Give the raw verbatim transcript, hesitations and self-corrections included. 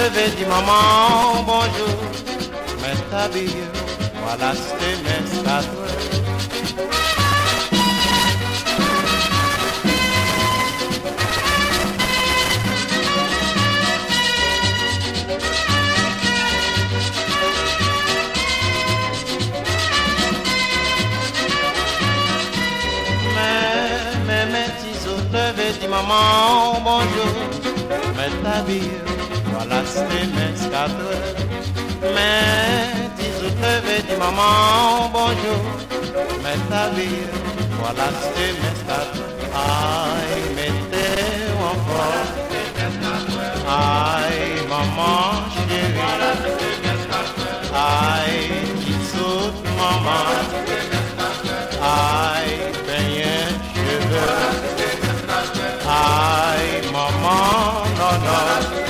lever, dis maman bonjour, mais t'habille, voilà c'était mes quatre. Levé, dis maman bonjour, mais t'habille, voilà c'était mes quatre. Mais dix autres levé, dis maman bonjour, mais t'habille, voilà c'était mes quatre. Aïe, mettez en forme, aïe maman chérie, aïe dix autres maman, aïe beignet cheveux. Aïe, maman, non, non.